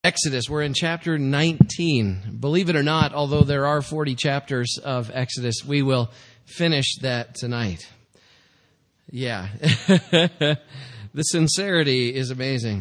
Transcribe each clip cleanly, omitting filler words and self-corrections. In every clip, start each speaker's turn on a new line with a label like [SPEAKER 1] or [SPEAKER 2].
[SPEAKER 1] Exodus, we're in chapter 19. Believe it or not, although there are 40 chapters of Exodus, we will finish that tonight. Yeah. The sincerity is amazing.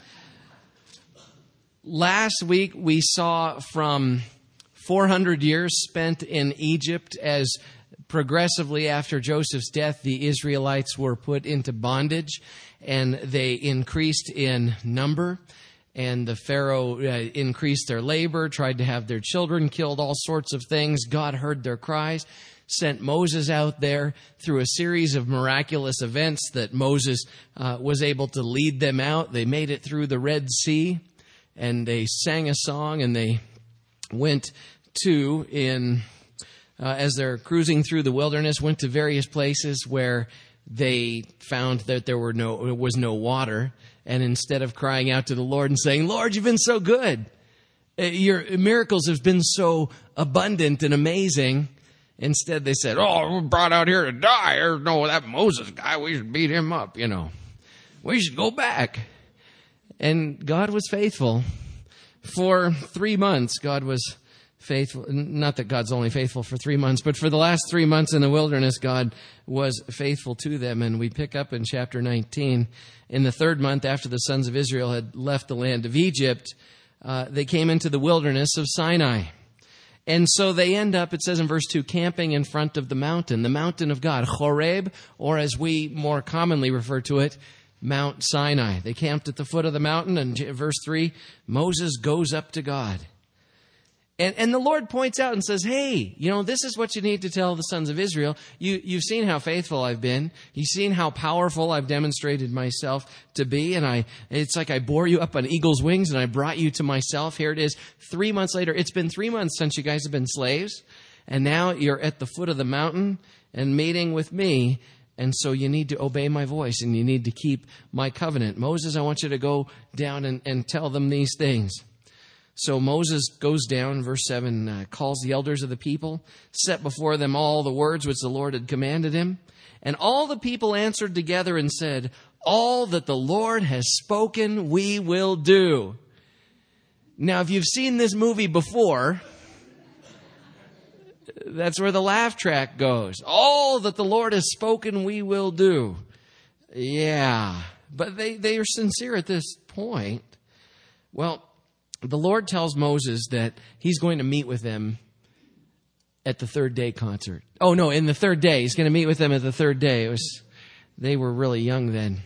[SPEAKER 1] Last week we saw from 400 years spent in Egypt as progressively after Joseph's death, the Israelites were put into bondage and they increased in number. And the Pharaoh increased their labor, tried to have their children killed, all sorts of things. God heard their cries, sent Moses out there through a series of miraculous events that Moses was able to lead them out. They made it through the Red Sea, and they sang a song, and they went to, as they're cruising through the wilderness, went to various places where they found that there was no water. And instead of crying out to the Lord and saying, Lord, you've been so good. Your miracles have been so abundant and amazing. Instead, they said, we're brought out here to die. There's that Moses guy, we should beat him up, We should go back. And God was faithful. For 3 months, God was faithful. Not that God's only faithful for 3 months, but for the last 3 months in the wilderness, God was faithful to them. And we pick up in chapter 19. In the third month after the sons of Israel had left the land of Egypt, they came into the wilderness of Sinai. And so they end up, it says in verse 2, camping in front of the mountain of God, Horeb, or as we more commonly refer to it, Mount Sinai. They camped at the foot of the mountain, and verse 3, Moses goes up to God. And the Lord points out and says, hey, this is what you need to tell the sons of Israel. You've seen how faithful I've been. You've seen how powerful I've demonstrated myself to be. And it's like I bore you up on eagle's wings and I brought you to myself. Here it is 3 months later. It's been 3 months since you guys have been slaves. And now you're at the foot of the mountain and meeting with me. And so you need to obey my voice and you need to keep my covenant. Moses, I want you to go down and tell them these things. So Moses goes down, verse 7, calls the elders of the people, set before them all the words which the Lord had commanded him. And all the people answered together and said, all that the Lord has spoken, we will do. Now, if you've seen this movie before, that's where the laugh track goes. All that the Lord has spoken, we will do. Yeah, but they are sincere at this point. Well, the Lord tells Moses that he's going to meet with them at the third day concert. Oh, no, in the third day. He's going to meet with them at the third day. They were really young then.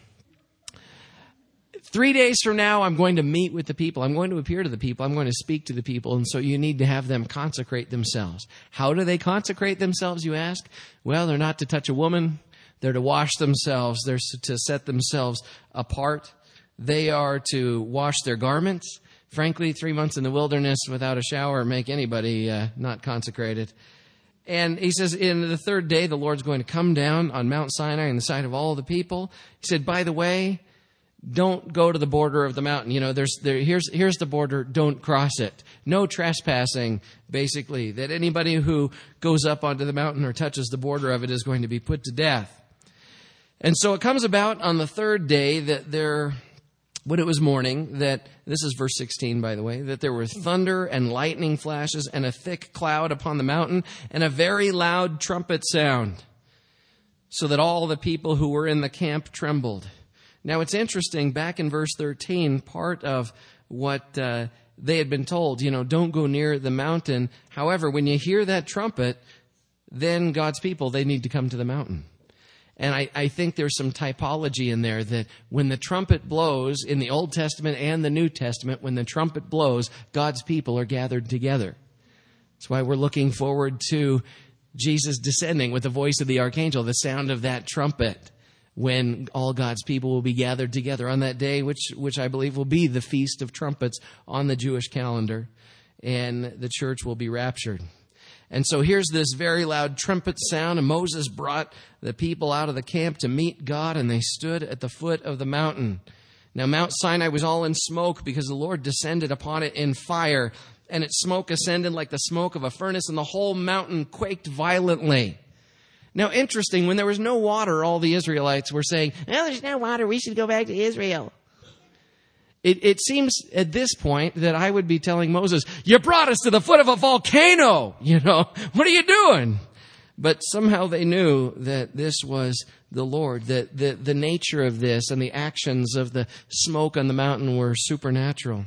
[SPEAKER 1] 3 days from now, I'm going to meet with the people. I'm going to appear to the people. I'm going to speak to the people. And so you need to have them consecrate themselves. How do they consecrate themselves, you ask? Well, they're not to touch a woman. They're to wash themselves. They're to set themselves apart. They are to wash their garments. Frankly, 3 months in the wilderness without a shower make anybody not consecrated. And he says, in the third day, the Lord's going to come down on Mount Sinai in the sight of all the people. He said, by the way, don't go to the border of the mountain. Here's the border. Don't cross it. No trespassing, basically. That anybody who goes up onto the mountain or touches the border of it is going to be put to death. And so it comes about on the third day that when it was morning, that, this is verse 16, by the way, that there were thunder and lightning flashes and a thick cloud upon the mountain and a very loud trumpet sound, so that all the people who were in the camp trembled. Now, it's interesting, back in verse 13, part of what they had been told, don't go near the mountain. However, when you hear that trumpet, then God's people, they need to come to the mountain. And I think there's some typology in there that when the trumpet blows in the Old Testament and the New Testament, when the trumpet blows, God's people are gathered together. That's why we're looking forward to Jesus descending with the voice of the archangel, the sound of that trumpet, when all God's people will be gathered together on that day, which I believe will be the Feast of Trumpets on the Jewish calendar, and the church will be raptured. And so here's this very loud trumpet sound, and Moses brought the people out of the camp to meet God, and they stood at the foot of the mountain. Now, Mount Sinai was all in smoke because the Lord descended upon it in fire, and its smoke ascended like the smoke of a furnace, and the whole mountain quaked violently. Now, interesting, when there was no water, all the Israelites were saying, well, there's no water, we should go back to Israel. It seems at this point that I would be telling Moses, you brought us to the foot of a volcano. What are you doing? But somehow they knew that this was the Lord, that the nature of this and the actions of the smoke on the mountain were supernatural.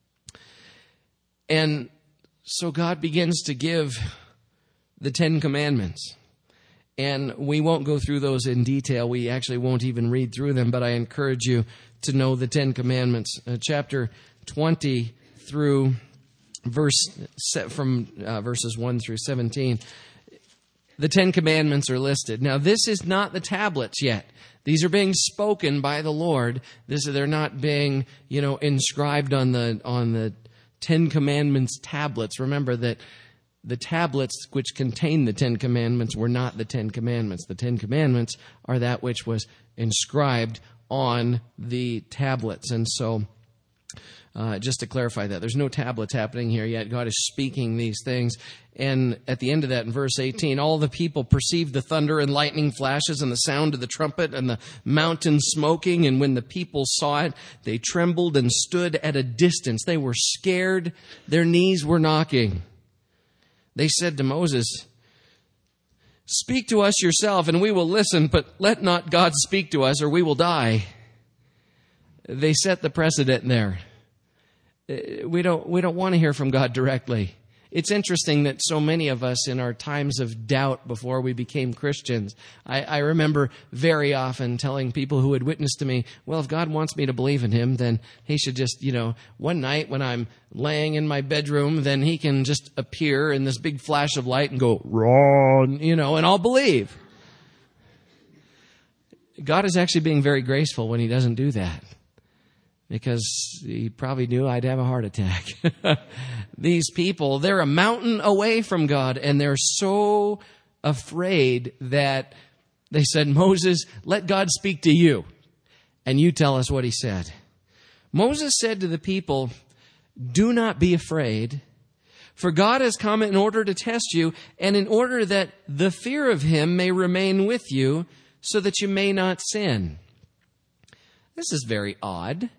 [SPEAKER 1] And so God begins to give the 10 Commandments. And we won't go through those in detail. We actually won't even read through them, but I encourage you to know the 10 Commandments. Chapter 20 through verses 1 through 17. The 10 Commandments are listed. Now, this is not the tablets yet. These are being spoken by the Lord. They're not being, inscribed on the 10 Commandments tablets. Remember that the tablets which contain the 10 Commandments were not the 10 Commandments. The 10 Commandments are that which was inscribed on the tablets. And so, just to clarify that, there's no tablets happening here yet. God is speaking these things. And at the end of that, in verse 18, all the people perceived the thunder and lightning flashes and the sound of the trumpet and the mountain smoking. And when the people saw it, they trembled and stood at a distance. They were scared. Their knees were knocking. They said to Moses, "Speak to us yourself and we will listen, but let not God speak to us or we will die." They set the precedent there. We don't want to hear from God directly. It's interesting that so many of us in our times of doubt before we became Christians, I remember very often telling people who had witnessed to me, well, if God wants me to believe in him, then he should just, one night when I'm laying in my bedroom, then he can just appear in this big flash of light and go, "Ron," and I'll believe. God is actually being very graceful when he doesn't do that, because he probably knew I'd have a heart attack. These people, they're a mountain away from God, and they're so afraid that they said, "Moses, let God speak to you, and you tell us what he said." Moses said to the people, "Do not be afraid, for God has come in order to test you, and in order that the fear of him may remain with you, so that you may not sin." This is very odd.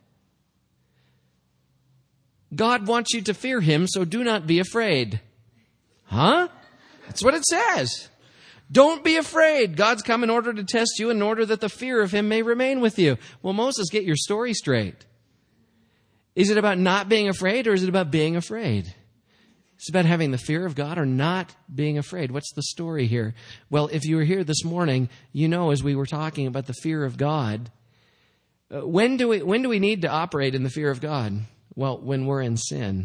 [SPEAKER 1] God wants you to fear him, so do not be afraid. Huh? That's what it says. Don't be afraid. God's come in order to test you, in order that the fear of him may remain with you. Well, Moses, get your story straight. Is it about not being afraid, or is it about being afraid? It's about having the fear of God or not being afraid. What's the story here? Well, if you were here this morning, as we were talking about the fear of God, when do we need to operate in the fear of God? Well, when we're in sin.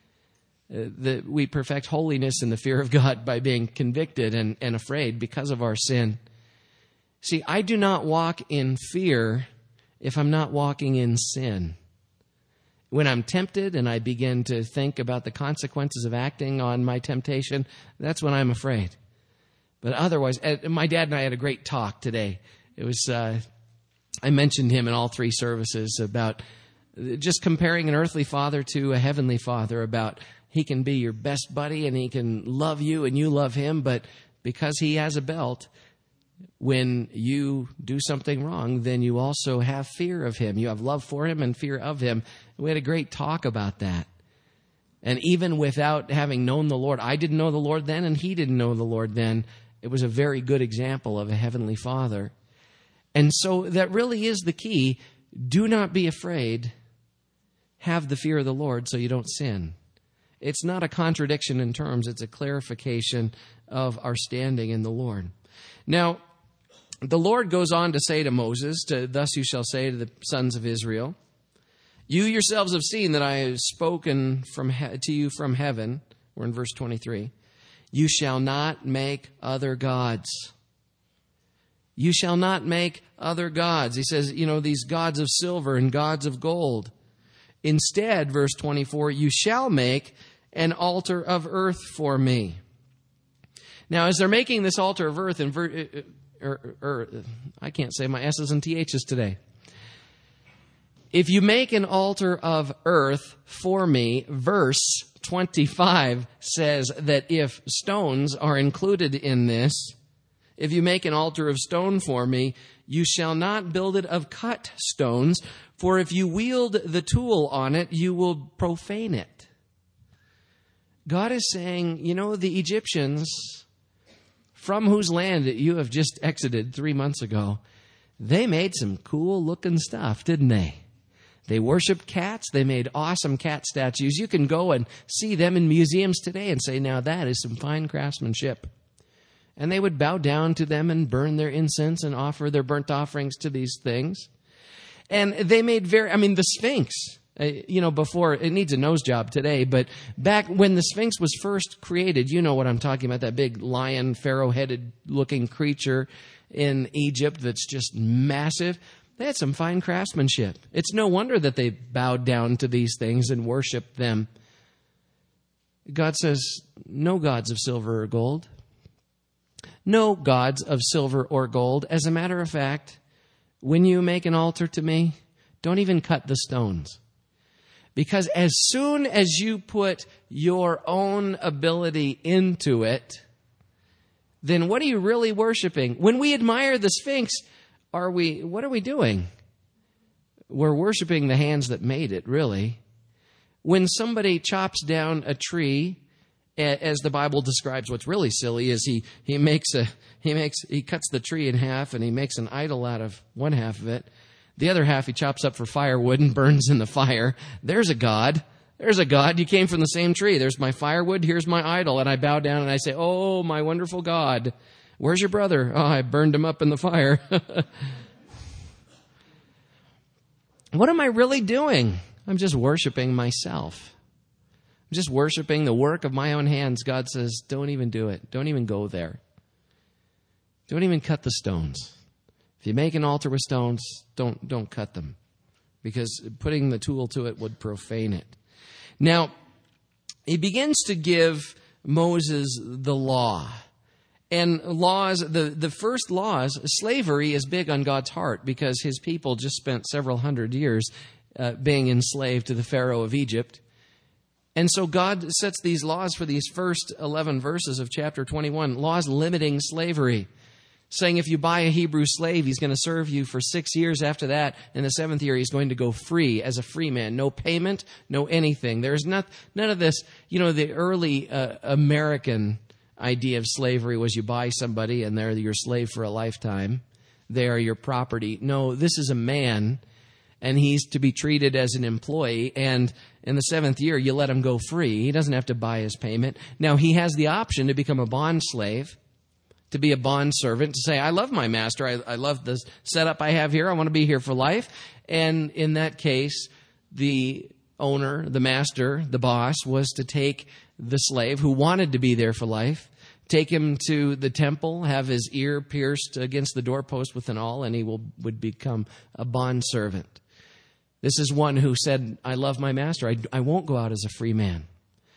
[SPEAKER 1] We perfect holiness in the fear of God by being convicted and afraid because of our sin. See, I do not walk in fear if I'm not walking in sin. When I'm tempted and I begin to think about the consequences of acting on my temptation, that's when I'm afraid. But otherwise, my dad and I had a great talk today. It was, I mentioned him in all three services about just comparing an earthly father to a heavenly father, about he can be your best buddy and he can love you and you love him, but because he has a belt, when you do something wrong, then you also have fear of him. You have love for him and fear of him. We had a great talk about that. And even without having known the Lord, I didn't know the Lord then and he didn't know the Lord then. It was a very good example of a heavenly father. And so that really is the key. Do not be afraid. Have the fear of the Lord so you don't sin. It's not a contradiction in terms. It's a clarification of our standing in the Lord. Now, the Lord goes on to say to Moses, "Thus you shall say to the sons of Israel, you yourselves have seen that I have spoken to you from heaven." We're in verse 23. "You shall not make other gods." You shall not make other gods. He says, these gods of silver and gods of gold. Instead, verse 24, "You shall make an altar of earth for me." Now, as they're making this altar of earth, I can't say my S's and TH's today. If you make an altar of earth for me, verse 25 says that if stones are included in this, if you make an altar of stone for me, you shall not build it of cut stones, For if you wield the tool on it, you will profane it. God is saying, the Egyptians, from whose land you have just exited 3 months ago, they made some cool looking stuff, didn't they? They worshiped cats. They made awesome cat statues. You can go and see them in museums today and say, now that is some fine craftsmanship. And they would bow down to them and burn their incense and offer their burnt offerings to these things. And they made the Sphinx, before, it needs a nose job today, but back when the Sphinx was first created, you know what I'm talking about, that big lion, pharaoh-headed looking creature in Egypt that's just massive. They had some fine craftsmanship. It's no wonder that they bowed down to these things and worshiped them. God says, no gods of silver or gold. No gods of silver or gold. As a matter of fact, when you make an altar to me, don't even cut the stones. Because as soon as you put your own ability into it, then what are you really worshiping? When we admire the Sphinx, what are we doing? We're worshiping the hands that made it, really. When somebody chops down a tree, as the Bible describes, what's really silly is he cuts the tree in half and he makes an idol out of one half of it. The other half he chops up for firewood and burns in the fire. There's a God. There's a God. You came from the same tree. There's my firewood. Here's my idol. And I bow down and I say, oh, my wonderful God. Where's your brother? Oh, I burned him up in the fire. What am I really doing? I'm just worshiping myself. I'm just worshiping the work of my own hands. God says, don't even do it. Don't even go there. Don't even cut the stones. If you make an altar with stones, don't cut them, because putting the tool to it would profane it. Now, he begins to give Moses the law. And laws, the first laws, slavery is big on God's heart because his people just spent several hundred years being enslaved to the Pharaoh of Egypt. And so God sets these laws for these first 11 verses of chapter 21, laws limiting slavery, saying if you buy a Hebrew slave, he's going to serve you for 6 years. After that, in the 7th year, he's going to go free as a free man. No payment, no anything. There's none of this. The early American idea of slavery was you buy somebody and they're your slave for a lifetime. They are your property. No, this is a man, and he's to be treated as an employee. And in the 7th year, you let him go free. He doesn't have to buy his payment. Now, he has the option to become a bond slave, to be a bond servant, to say, I love my master. I love the setup I have here. I want to be here for life. And in that case, the owner, the master, the boss, was to take the slave who wanted to be there for life, take him to the temple, have his ear pierced against the doorpost with an awl, and he would become a bond servant. This is one who said, I love my master. I won't go out as a free man.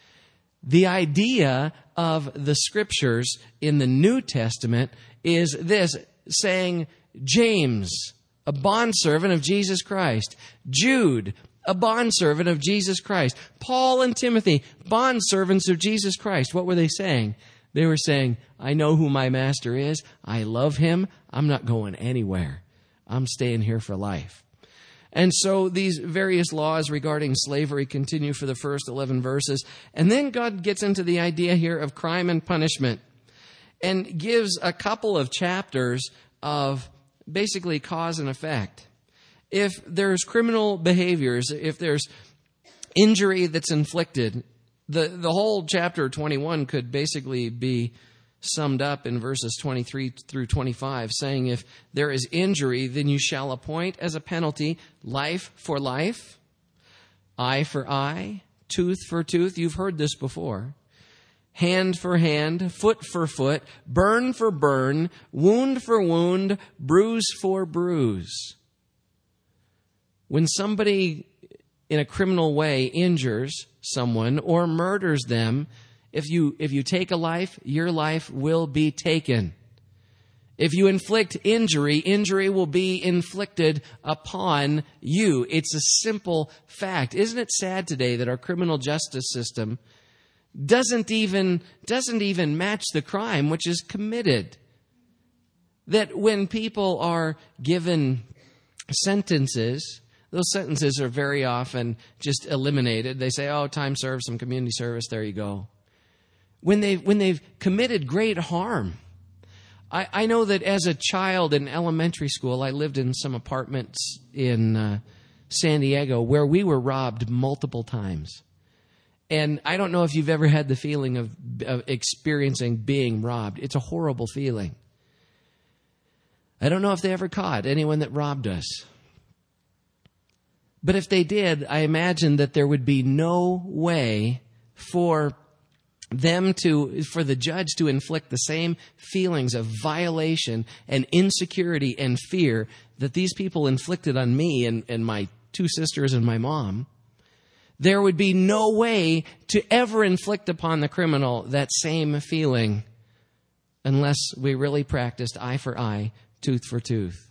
[SPEAKER 1] The idea of the scriptures in the New Testament is this, saying James, a bondservant of Jesus Christ. Jude, a bondservant of Jesus Christ. Paul and Timothy, bondservants of Jesus Christ. What were they saying? They were saying, I know who my master is. I love him. I'm not going anywhere. I'm staying here for life. And so these various laws regarding slavery continue for the first 11 verses. And then God gets into the idea here of crime and punishment and gives a couple of chapters of basically cause and effect. If there's criminal behaviors, if there's injury that's inflicted, the whole chapter 21 could basically be summed up in verses 23 through 25, saying if there is injury, then you shall appoint as a penalty life for life, eye for eye, tooth for tooth. You've heard this before. Hand for hand, foot for foot, burn for burn, wound for wound, bruise for bruise. When somebody in a criminal way injures someone or murders them, if you take a life, your life will be taken. If you inflict injury, injury will be inflicted upon you. It's a simple fact. Isn't it sad today that our criminal justice system doesn't even match the crime which is committed? That when people are given sentences, those sentences are very often just eliminated. They say, oh, time served, some community service, there you go. When they've committed great harm. I know that as a child in elementary school, I lived in some apartments in San Diego where we were robbed multiple times. And I don't know if you've ever had the feeling of experiencing being robbed. It's a horrible feeling. I don't know if they ever caught anyone that robbed us. But if they did, I imagine that there would be no way for the judge to inflict the same feelings of violation and insecurity and fear that these people inflicted on me and my two sisters and my mom. There would be no way to ever inflict upon the criminal that same feeling unless we really practiced eye for eye, tooth for tooth.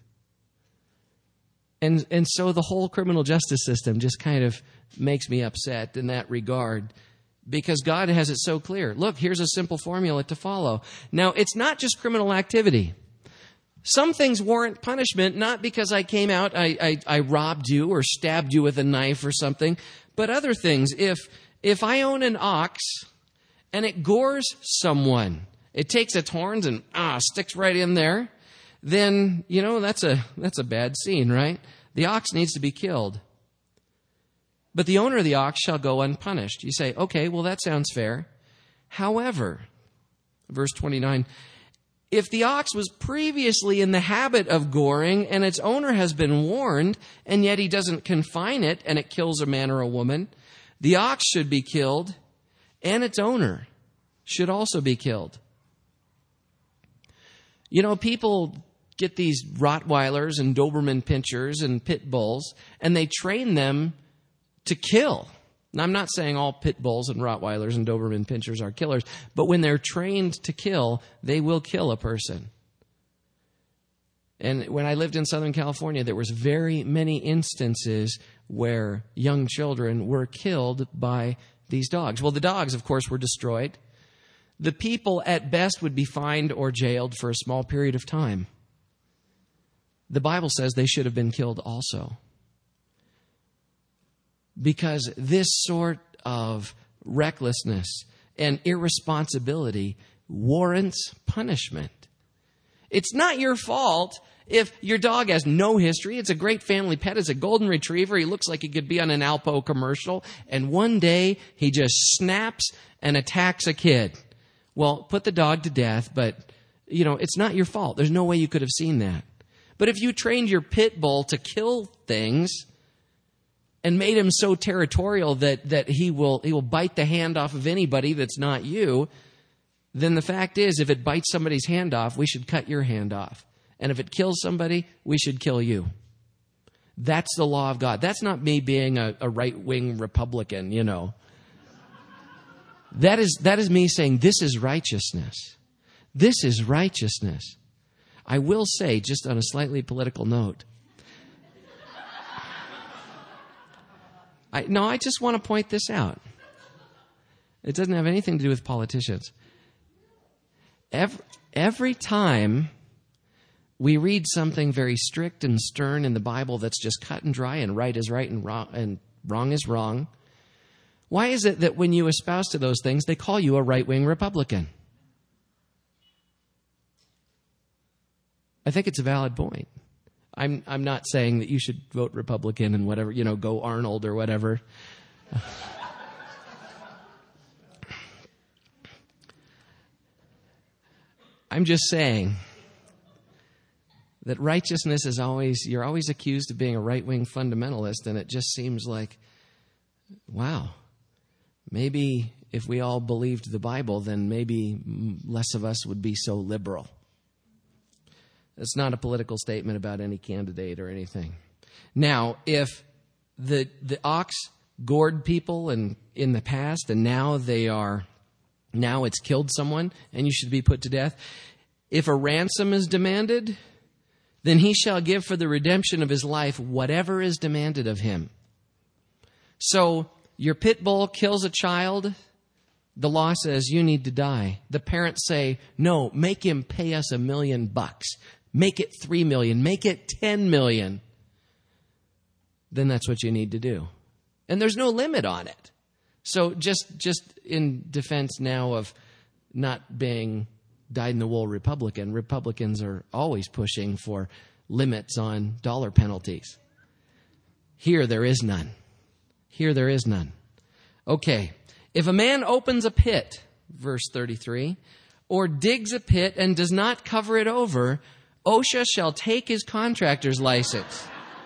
[SPEAKER 1] And so the whole criminal justice system just kind of makes me upset in that regard, because God has it so clear. Look, here's a simple formula to follow. Now, it's not just criminal activity. Some things warrant punishment, not because I came out, I robbed you or stabbed you with a knife or something, but other things. If I own an ox and it gores someone, it takes its horns and sticks right in there, then, that's a bad scene, right? The ox needs to be killed. But the owner of the ox shall go unpunished. You say, okay, well, that sounds fair. However, verse 29, if the ox was previously in the habit of goring and its owner has been warned, and yet he doesn't confine it and it kills a man or a woman, the ox should be killed and its owner should also be killed. People get these Rottweilers and Doberman Pinschers and pit bulls, and they train them to kill. Now, I'm not saying all pit bulls and Rottweilers and Doberman Pinschers are killers, but when they're trained to kill, they will kill a person. And when I lived in Southern California, there was very many instances where young children were killed by these dogs. Well, the dogs, of course, were destroyed. The people, at best, would be fined or jailed for a small period of time. The Bible says they should have been killed also. Because this sort of recklessness and irresponsibility warrants punishment. It's not your fault if your dog has no history. It's a great family pet. It's a golden retriever. He looks like he could be on an Alpo commercial. And one day he just snaps and attacks a kid. Well, put the dog to death, but, it's not your fault. There's no way you could have seen that. But if you trained your pit bull to kill things and made him so territorial that he will bite the hand off of anybody that's not you, then the fact is, if it bites somebody's hand off, we should cut your hand off. And if it kills somebody, we should kill you. That's the law of God. That's not me being a right-wing Republican, That is me saying this is righteousness. This is righteousness. I will say, just on a slightly political note, I just want to point this out. It doesn't have anything to do with politicians. Every time we read something very strict and stern in the Bible that's just cut and dry and right is right and wrong is wrong, why is it that when you espouse to those things, they call you a right-wing Republican? I think it's a valid point. I'm not saying that you should vote Republican and whatever, go Arnold or whatever. I'm just saying that righteousness is you're always accused of being a right-wing fundamentalist, and it just seems like, wow, maybe if we all believed the Bible, then maybe less of us would be so liberal. It's not a political statement about any candidate or anything. Now, if the ox gored people in the past, and now it's killed someone, and you should be put to death, if a ransom is demanded, then he shall give for the redemption of his life whatever is demanded of him. So, your pit bull kills a child, the law says you need to die. The parents say, no, make him pay us $1 million. Make it $3 million. Make it $10 million. then that's what you need to do. And there's no limit on it. So just in defense now of not being dyed-in-the-wool Republican, Republicans are always pushing for limits on dollar penalties. Here there is none. Here there is none. Okay, if a man opens a pit, verse 33, or digs a pit and does not cover it over, OSHA shall take his contractor's license.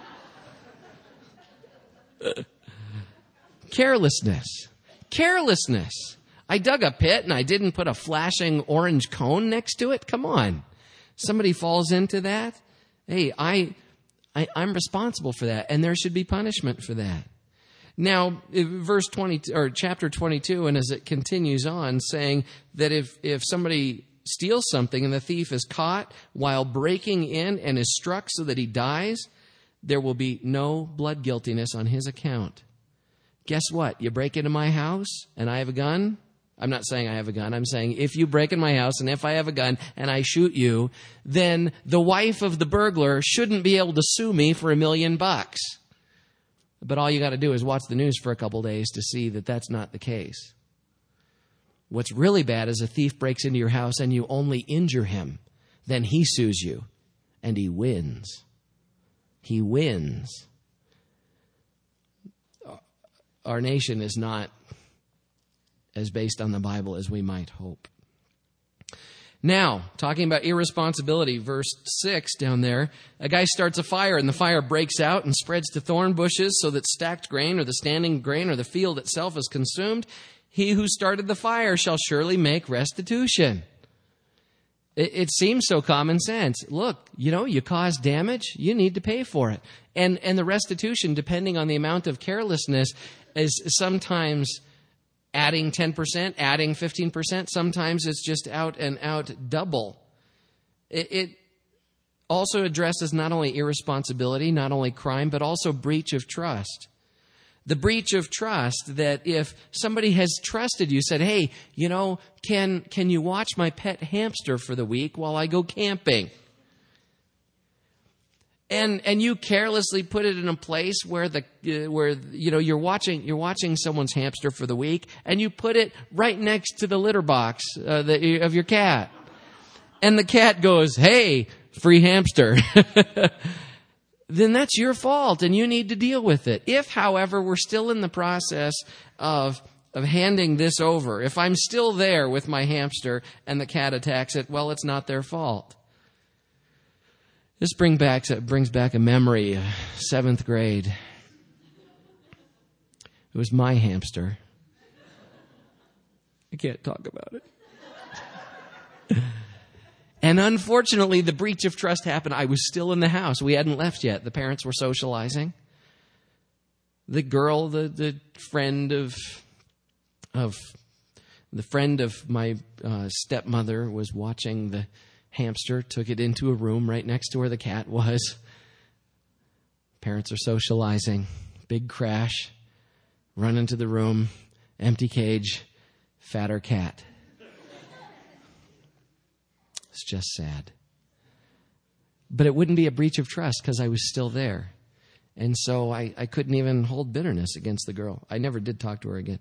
[SPEAKER 1] Carelessness. Carelessness. I dug a pit and I didn't put a flashing orange cone next to it. Come on. Somebody falls into that. Hey, I'm responsible for that, and there should be punishment for that. Now, verse 20 or chapter 22, and as it continues on, saying that if somebody steals something and the thief is caught while breaking in and is struck so that he dies, there will be no blood guiltiness on his account. Guess what? You break into my house and I have a gun. I'm not saying I have a gun. I'm saying if you break in my house and if I have a gun and I shoot you, then the wife of the burglar shouldn't be able to sue me for $1 million. But all you got to do is watch the news for a couple days to see that that's not the case. What's really bad is a thief breaks into your house and you only injure him. Then he sues you and he wins. He wins. Our nation is not as based on the Bible as we might hope. Now, talking about irresponsibility, verse 6 down there, a guy starts a fire and the fire breaks out and spreads to thorn bushes so that stacked grain or the standing grain or the field itself is consumed. He who started the fire shall surely make restitution. It seems so common sense. Look, you cause damage, you need to pay for it. And the restitution, depending on the amount of carelessness, is sometimes adding 10%, adding 15%. Sometimes it's just out and out double. It also addresses not only irresponsibility, not only crime, but also breach of trust. The breach of trust that if somebody has trusted you, said, hey, can you watch my pet hamster for the week while I go camping? And you carelessly put it in a place where you're watching someone's hamster for the week, and you put it right next to the litter box of your cat, and the cat goes, "Hey, free hamster." Then that's your fault, and you need to deal with it. If, however, we're still in the process of handing this over, if I'm still there with my hamster and the cat attacks it, well, it's not their fault. This brings back a memory, 7th grade. It was my hamster. I can't talk about it. And unfortunately, the breach of trust happened. I was still in the house. We hadn't left yet. The parents were socializing. The girl, the friend of my stepmother was watching the hamster, took it into a room right next to where the cat was. Parents are socializing. Big crash. Run into the room. Empty cage. Fatter cat. It's just sad. But it wouldn't be a breach of trust because I was still there. And so I couldn't even hold bitterness against the girl. I never did talk to her again.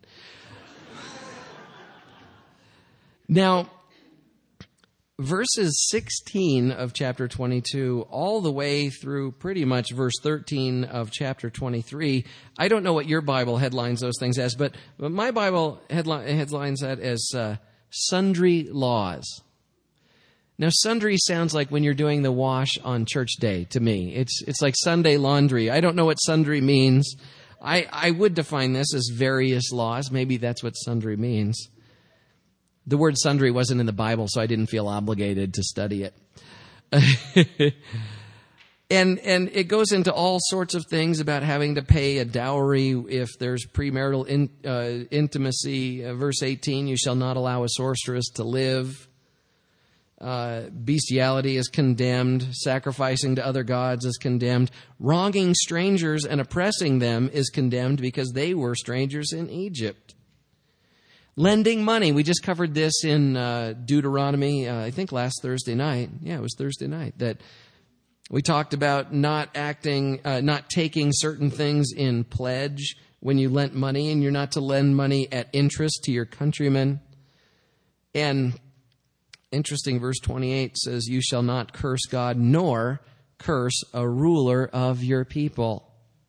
[SPEAKER 1] Now, verses 16 of chapter 22 all the way through pretty much verse 13 of chapter 23. I don't know what your Bible headlines those things as, but my Bible headlines that as sundry laws. Now, sundry sounds like when you're doing the wash on church day to me. It's like Sunday laundry. I don't know what sundry means. I would define this as various laws. Maybe that's what sundry means. The word sundry wasn't in the Bible, so I didn't feel obligated to study it. And it goes into all sorts of things about having to pay a dowry if there's premarital intimacy. Verse 18, you shall not allow a sorceress to live. Bestiality is condemned. Sacrificing to other gods is condemned. Wronging strangers and oppressing them is condemned because they were strangers in Egypt. Lending money. We just covered this in Deuteronomy, I think last Thursday night. Yeah, it was Thursday night. That We talked about not taking certain things in pledge when you lent money, and you're not to lend money at interest to your countrymen. And interesting, verse 28 says, you shall not curse God, nor curse a ruler of your people.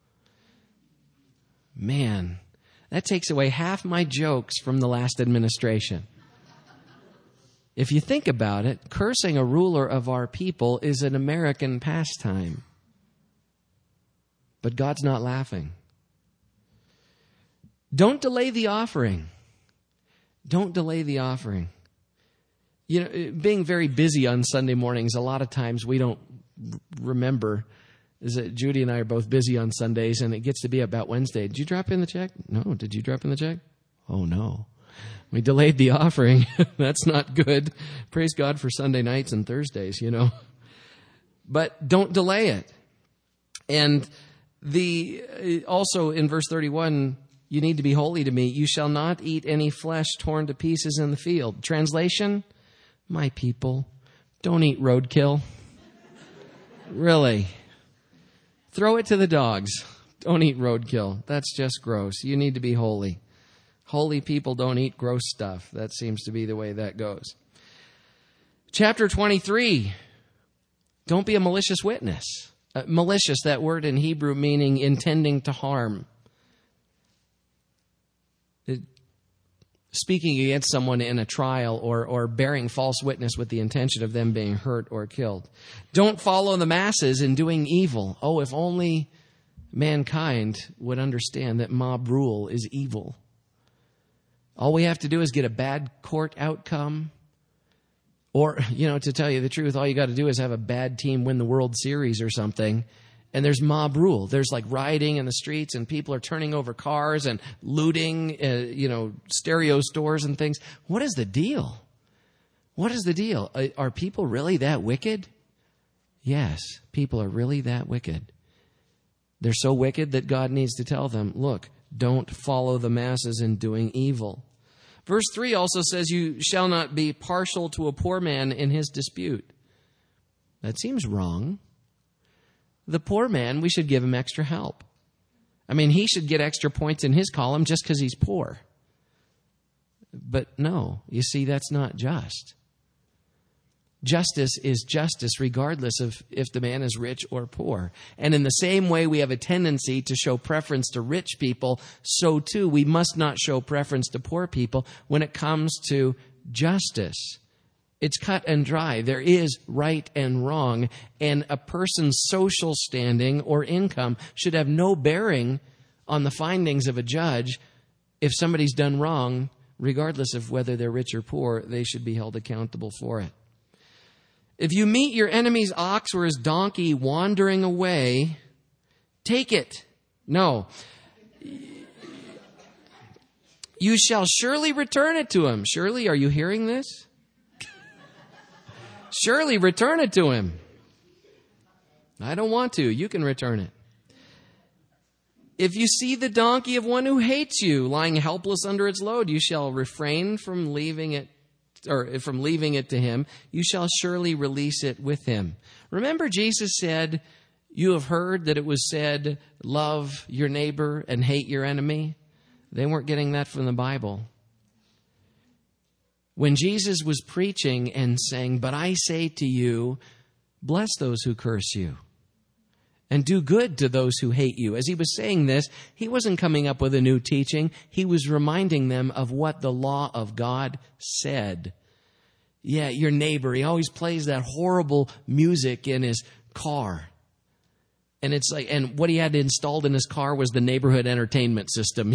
[SPEAKER 1] Man, that takes away half my jokes from the last administration. If you think about it, cursing a ruler of our people is an American pastime. But God's not laughing. Don't delay the offering. Don't delay the offering. You know, being very busy on Sunday mornings, a lot of times we don't remember is that Judy and I are both busy on Sundays, and it gets to be about Wednesday. Did you drop in the check? No. Did you drop in the check? Oh, no. We delayed the offering. That's not good. Praise God for Sunday nights and Thursdays, you know. But don't delay it. And also in verse 31, you need to be holy to me. You shall not eat any flesh torn to pieces in the field. Translation, my people, don't eat roadkill. Really. Throw it to the dogs. Don't eat roadkill. That's just gross. You need to be holy. Holy people don't eat gross stuff. That seems to be the way that goes. Chapter 23. Don't be a malicious witness. Malicious, that word in Hebrew meaning intending to harm. Speaking against someone in a trial or bearing false witness with the intention of them being hurt or killed. Don't follow the masses in doing evil. Oh, if only mankind would understand that mob rule is evil. All we have to do is get a bad court outcome. Or, you know, to tell you the truth, all you got to do is have a bad team win the World Series or something. And there's mob rule. There's like rioting in the streets, and people are turning over cars and looting, stereo stores and things. What is the deal? What is the deal? Are people really that wicked? Yes, people are really that wicked. They're so wicked that God needs to tell them, look, don't follow the masses in doing evil. Verse 3 also says, you shall not be partial to a poor man in his dispute. That seems wrong. The poor man, we should give him extra help. I mean, he should get extra points in his column just because he's poor. But no, you see, that's not just. Justice is justice regardless of if the man is rich or poor. And in the same way we have a tendency to show preference to rich people, so too we must not show preference to poor people when it comes to justice. It's cut and dry. There is right and wrong, and a person's social standing or income should have no bearing on the findings of a judge. If somebody's done wrong, regardless of whether they're rich or poor, they should be held accountable for it. If you meet your enemy's ox or his donkey wandering away, take it. No. You shall surely return it to him. Surely, are you hearing this? Surely return it to him. I don't want to. You can return it. If you see the donkey of one who hates you lying helpless under its load, you shall refrain from leaving it to him. You shall surely release it with him. Remember, Jesus said, you have heard that it was said, love your neighbor and hate your enemy. They weren't getting that from the Bible. When Jesus was preaching and saying, but I say to you, bless those who curse you and do good to those who hate you. As he was saying this, he wasn't coming up with a new teaching. He was reminding them of what the law of God said. Yeah, your neighbor, he always plays that horrible music in his car. And it's like, and what he had installed in his car was the neighborhood entertainment system,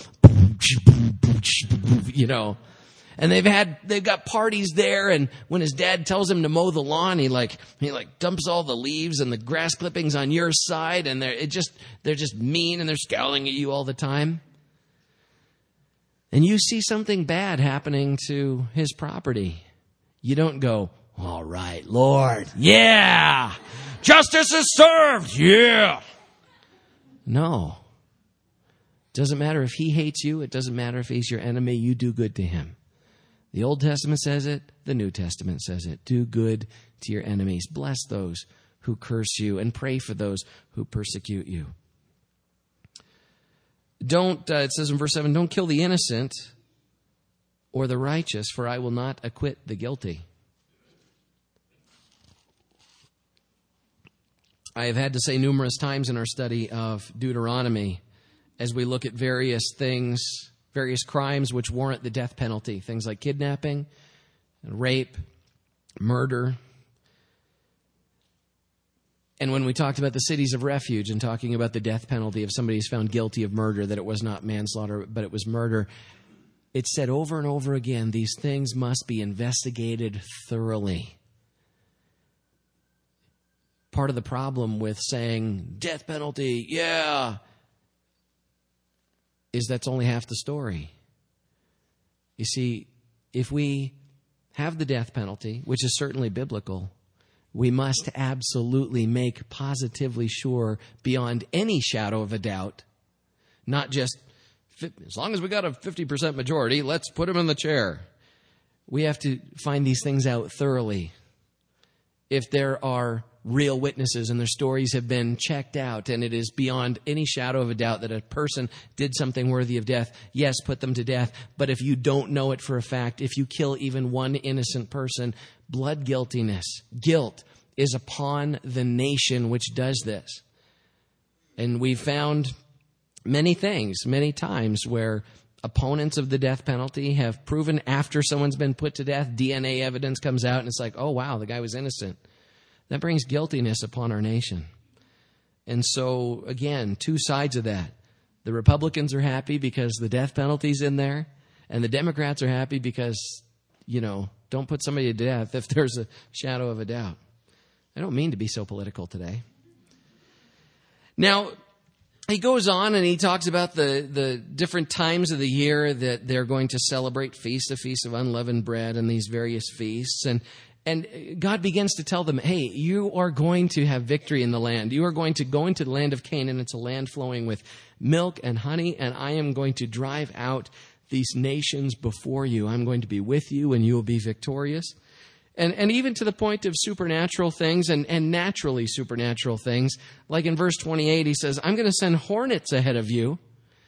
[SPEAKER 1] And they've got parties there, and when his dad tells him to mow the lawn, he dumps all the leaves and the grass clippings on your side, and they're just mean, and they're scowling at you all the time. And you see something bad happening to his property. You don't go, all right, Lord, yeah, justice is served, yeah. No. Doesn't matter if he hates you. It doesn't matter if he's your enemy. You do good to him. The Old Testament says it. The New Testament says it. Do good to your enemies. Bless those who curse you, and pray for those who persecute you. It says in verse 7, don't kill the innocent or the righteous, for I will not acquit the guilty. I have had to say numerous times in our study of Deuteronomy, as we look at various things, various crimes which warrant the death penalty, things like kidnapping, rape, murder. And when we talked about the cities of refuge and talking about the death penalty if somebody is found guilty of murder, that it was not manslaughter, but it was murder, it said over and over again, these things must be investigated thoroughly. Part of the problem with saying death penalty, yeah, is that's only half the story. You see, if we have the death penalty, which is certainly biblical, we must absolutely make positively sure, beyond any shadow of a doubt, not just, as long as we got a 50% majority, let's put him in the chair. We have to find these things out thoroughly. If there are real witnesses and their stories have been checked out and it is beyond any shadow of a doubt that a person did something worthy of death, yes, put them to death. But if you don't know it for a fact, if you kill even one innocent person, blood guilt is upon the nation which does this. And we've found many things, many times, where opponents of the death penalty have proven after someone's been put to death, DNA evidence comes out and it's like, oh wow, the guy was innocent. That brings guiltiness upon our nation. And so, again, two sides of that. The Republicans are happy because the death penalty's in there, and the Democrats are happy because, don't put somebody to death if there's a shadow of a doubt. I don't mean to be so political today. Now, he goes on and he talks about the different times of the year that they're going to celebrate the Feast of Unleavened Bread, and these various feasts. And God begins to tell them, hey, you are going to have victory in the land. You are going to go into the land of Canaan. It's a land flowing with milk and honey, and I am going to drive out these nations before you. I'm going to be with you, and you will be victorious. And even to the point of supernatural things and naturally supernatural things, like in verse 28, he says, I'm going to send hornets ahead of you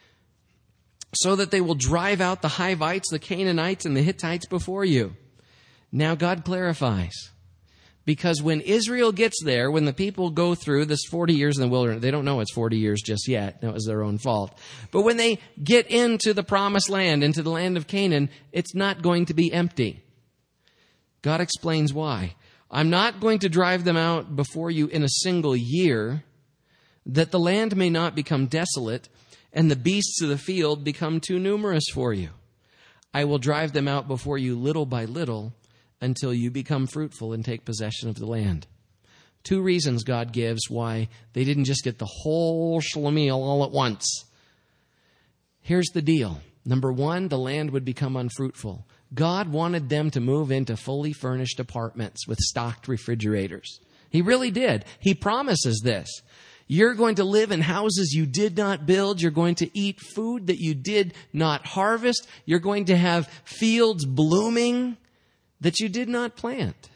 [SPEAKER 1] so that they will drive out the Hivites, the Canaanites, and the Hittites before you. Now God clarifies, because when Israel gets there, when the people go through this 40 years in the wilderness, they don't know it's 40 years just yet. That was their own fault. But when they get into the promised land, into the land of Canaan, it's not going to be empty. God explains why. I'm not going to drive them out before you in a single year, that the land may not become desolate and the beasts of the field become too numerous for you. I will drive them out before you little by little, until you become fruitful and take possession of the land. Two reasons God gives why they didn't just get the whole shlemiel all at once. Here's the deal. Number one, the land would become unfruitful. God wanted them to move into fully furnished apartments with stocked refrigerators. He really did. He promises this. You're going to live in houses you did not build. You're going to eat food that you did not harvest. You're going to have fields blooming that you did not plant.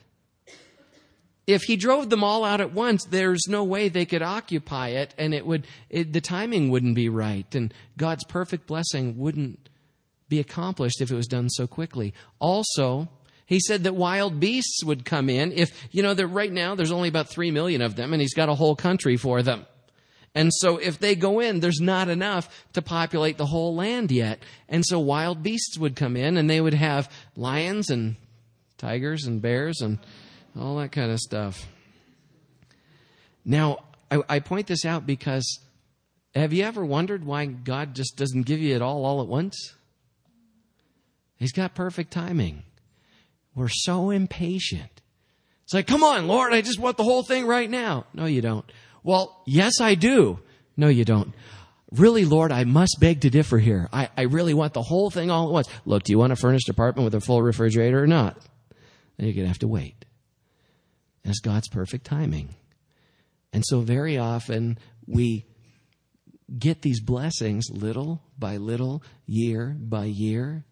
[SPEAKER 1] If he drove them all out at once, there's no way they could occupy it, and the timing wouldn't be right, and God's perfect blessing wouldn't be accomplished if it was done so quickly. Also, he said that wild beasts would come in. If, that right now there's only about 3 million of them, and he's got a whole country for them. And so if they go in, there's not enough to populate the whole land yet. And so wild beasts would come in, and they would have lions and tigers and bears and all that kind of stuff. Now, I point this out because have you ever wondered why God just doesn't give you it all at once? He's got perfect timing. We're so impatient. It's like, come on, Lord, I just want the whole thing right now. No, you don't. Well, yes, I do. No, you don't. Really, Lord, I must beg to differ here. I really want the whole thing all at once. Look, do you want a furnished apartment with a full refrigerator or not? Then you're going to have to wait. That's God's perfect timing. And so very often we get these blessings little by little, year by year.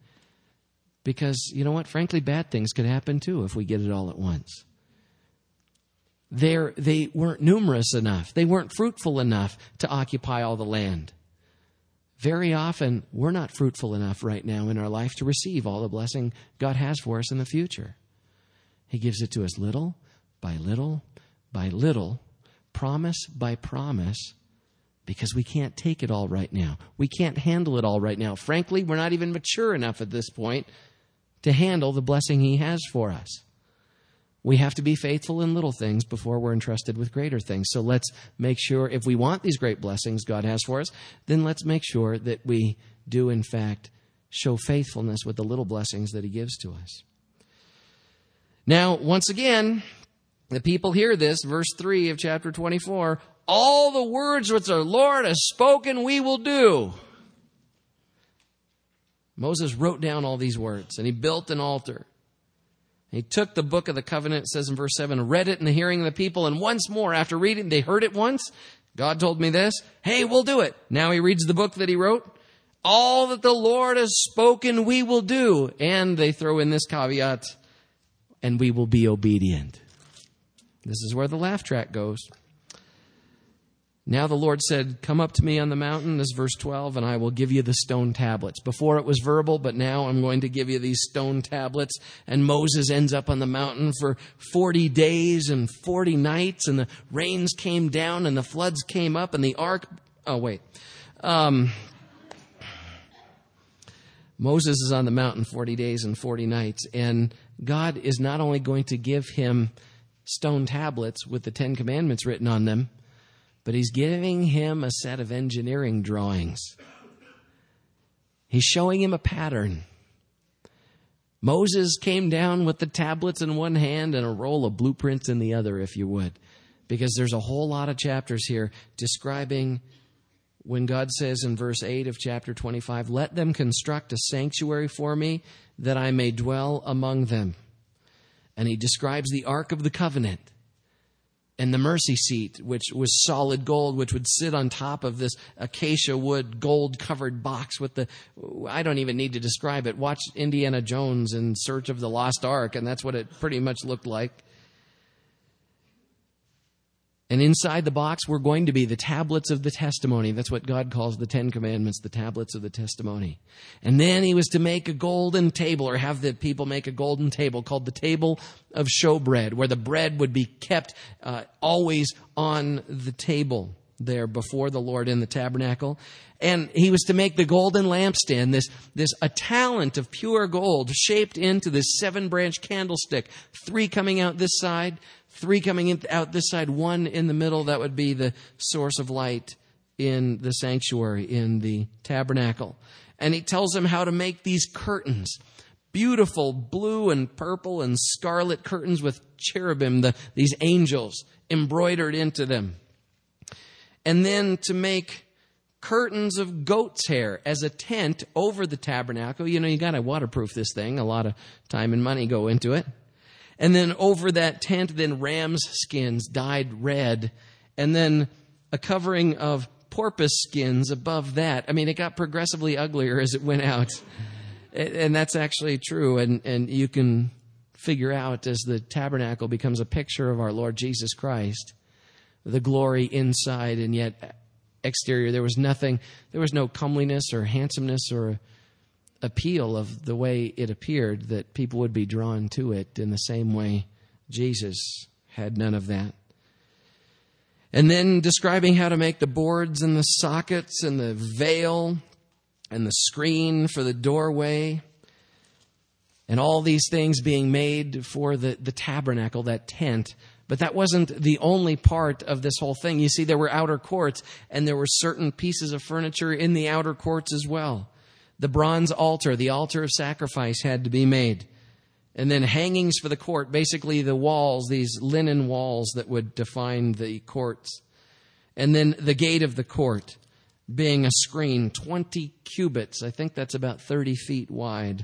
[SPEAKER 1] Because, you know what? Frankly, bad things could happen too if we get it all at once. They weren't numerous enough. They weren't fruitful enough to occupy all the land. Very often, we're not fruitful enough right now in our life to receive all the blessing God has for us in the future. He gives it to us little by little by little, promise by promise, because we can't take it all right now. We can't handle it all right now. Frankly, we're not even mature enough at this point to handle the blessing He has for us. We have to be faithful in little things before we're entrusted with greater things. So let's make sure, if we want these great blessings God has for us, then let's make sure that we do, in fact, show faithfulness with the little blessings that He gives to us. Now, once again, the people hear this, verse 3 of chapter 24, all the words which the Lord has spoken we will do. Moses wrote down all these words, and he built an altar. He took the book of the covenant, it says in verse 7, read it in the hearing of the people, and once more, after reading, they heard it once. God told me this. Hey, we'll do it. Now he reads the book that he wrote. All that the Lord has spoken, we will do. And they throw in this caveat, and we will be obedient. This is where the laugh track goes. Now the Lord said, come up to me on the mountain, this is verse 12, and I will give you the stone tablets. Before it was verbal, but now I'm going to give you these stone tablets. And Moses ends up on the mountain for 40 days and 40 nights, and the rains came down and the floods came up and the ark... Moses is on the mountain 40 days and 40 nights, and God is not only going to give him stone tablets with the 10 Commandments written on them, but He's giving him a set of engineering drawings. He's showing him a pattern. Moses came down with the tablets in one hand and a roll of blueprints in the other, if you would, because there's a whole lot of chapters here describing when God says in verse 8 of chapter 25, let them construct a sanctuary for me that I may dwell among them. And He describes the Ark of the Covenant and the mercy seat, which was solid gold, which would sit on top of this acacia wood gold-covered box with the... I don't even need to describe it. Watch Indiana Jones in Search of the Lost Ark, and that's what it pretty much looked like. And inside the box were going to be the tablets of the testimony. That's what God calls the 10 Commandments, the tablets of the testimony. And then He was to make a golden table, or have the people make a golden table called the table of showbread, where the bread would be kept always on the table there before the Lord in the tabernacle. And He was to make the golden lampstand, a talent of pure gold shaped into this 7-branch candlestick, 3 coming out this side, 3 coming out this side, 1 in the middle. That would be the source of light in the sanctuary, in the tabernacle. And He tells them how to make these curtains, beautiful blue and purple and scarlet curtains with cherubim, these angels embroidered into them. And then to make curtains of goat's hair as a tent over the tabernacle. You got to waterproof this thing. A lot of time and money go into it. And then over that tent, then ram's skins dyed red. And then a covering of porpoise skins above that. I mean, it got progressively uglier as it went out. And that's actually true. And you can figure out as the tabernacle becomes a picture of our Lord Jesus Christ, the glory inside and yet exterior. There was no comeliness or handsomeness or appeal of the way it appeared that people would be drawn to it in the same way Jesus had none of that. And then describing how to make the boards and the sockets and the veil and the screen for the doorway and all these things being made for the tabernacle, that tent. But that wasn't the only part of this whole thing. You see, there were outer courts, and there were certain pieces of furniture in the outer courts as well. The bronze altar, the altar of sacrifice, had to be made. And then hangings for the court, basically the walls, these linen walls that would define the courts. And then the gate of the court being a screen, 20 cubits. I think that's about 30 feet wide.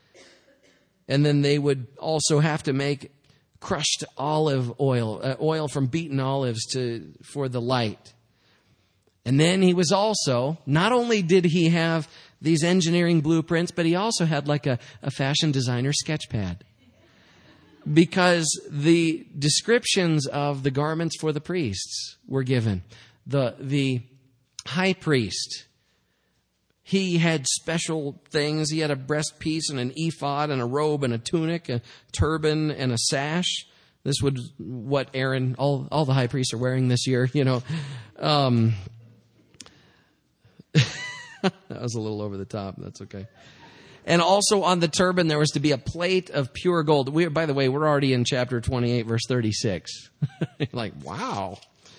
[SPEAKER 1] And then they would also have to make crushed olive oil, oil from beaten olives for the light. And then he was also, not only did he have these engineering blueprints, but he also had like a fashion designer sketch pad. because the descriptions of the garments for the priests were given. The high priest, he had special things. He had a breastpiece and an ephod and a robe and a tunic, a turban and a sash. This was what Aaron, all the high priests are wearing this year, That was a little over the top. That's okay. And also on the turban, there was to be a plate of pure gold. By the way, we're already in chapter 28, verse 36. Like, wow.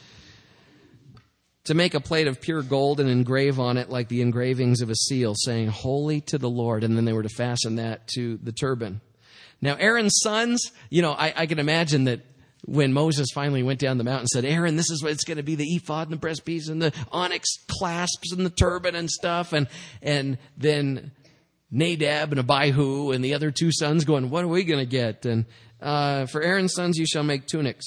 [SPEAKER 1] To make a plate of pure gold and engrave on it like the engravings of a seal, saying, "Holy to the Lord." And then they were to fasten that to the turban. Now, Aaron's sons, I can imagine that when Moses finally went down the mountain and said, "Aaron, this is what it's going to be, the ephod and the breastpiece and the onyx clasps and the turban and stuff." And then Nadab and Abihu and the other two sons going, "What are we going to get?" And for Aaron's sons, you shall make tunics.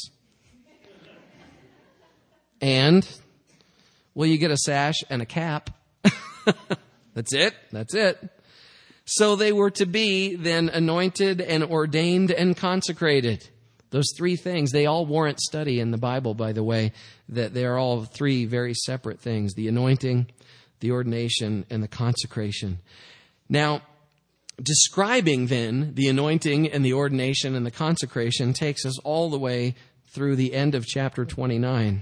[SPEAKER 1] And, well, you get a sash and a cap. That's it. So they were to be then anointed and ordained and consecrated. Those three things, they all warrant study in the Bible, by the way, that they are all three very separate things: the anointing, the ordination, and the consecration. Now, describing then the anointing and the ordination and the consecration takes us all the way through the end of chapter 29.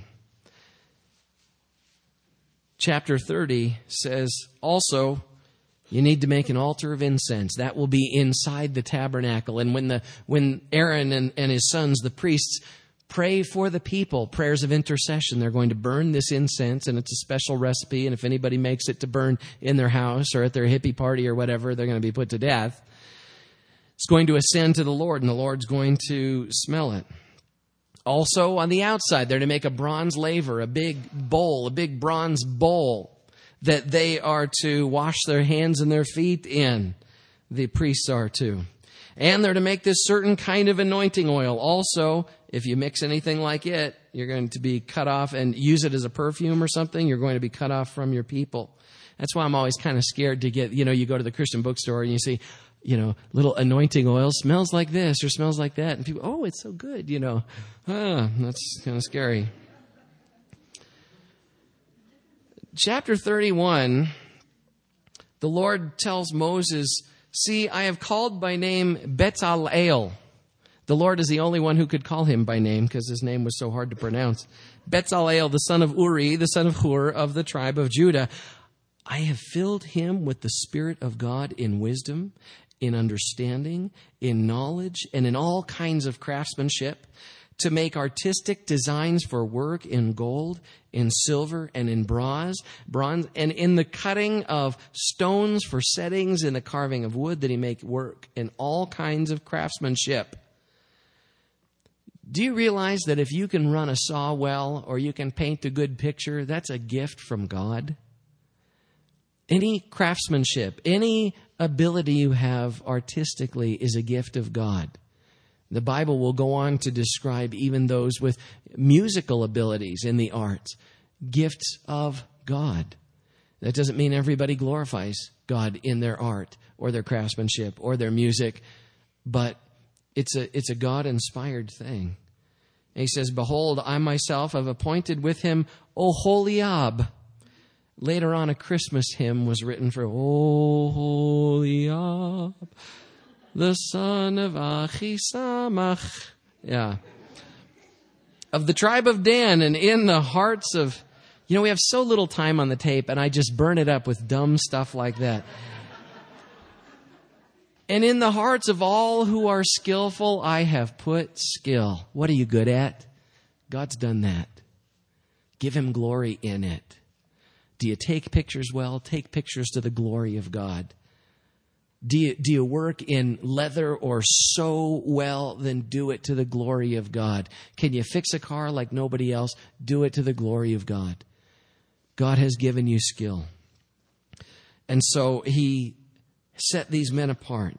[SPEAKER 1] Chapter 30 says also, you need to make an altar of incense. That will be inside the tabernacle. And when Aaron and his sons, the priests, pray for the people, prayers of intercession, they're going to burn this incense, and it's a special recipe. And if anybody makes it to burn in their house or at their hippie party or whatever, they're going to be put to death. It's going to ascend to the Lord, and the Lord's going to smell it. Also, on the outside, they're to make a bronze laver, a big bronze bowl that they are to wash their hands and their feet in. The priests are to. And they're to make this certain kind of anointing oil. Also, if you mix anything like it, you're going to be cut off, and use it as a perfume or something, you're going to be cut off from your people. That's why I'm always kind of scared to get, you go to the Christian bookstore and you see, little anointing oil smells like this or smells like that. And people, oh, it's so good, that's kind of scary. Chapter 31, the Lord tells Moses, "See, I have called by name Bezalel." The Lord is the only one who could call him by name because his name was so hard to pronounce. Bezalel, the son of Uri, the son of Hur, of the tribe of Judah. "I have filled him with the Spirit of God in wisdom, in understanding, in knowledge, and in all kinds of craftsmanship, to make artistic designs for work in gold, in silver, and in bronze, and in the cutting of stones for settings, in the carving of wood, that he make work in all kinds of craftsmanship." Do you realize that if you can run a saw well or you can paint a good picture, that's a gift from God? Any craftsmanship, any ability you have artistically is a gift of God. The Bible will go on to describe even those with musical abilities in the arts, gifts of God. That doesn't mean everybody glorifies God in their art or their craftsmanship or their music, but it's a God-inspired thing. And he says, "Behold, I myself have appointed with him Oholiab." Later on, a Christmas hymn was written for Oholiab, the son of Achisamach. Yeah. Of the tribe of Dan, and in the hearts of... we have so little time on the tape, and I just burn it up with dumb stuff like that. "And in the hearts of all who are skillful, I have put skill." What are you good at? God's done that. Give him glory in it. Do you take pictures well? Take pictures to the glory of God. Do you work in leather or sew well? Then do it to the glory of God. Can you fix a car like nobody else? Do it to the glory of God. God has given you skill. And so he set these men apart.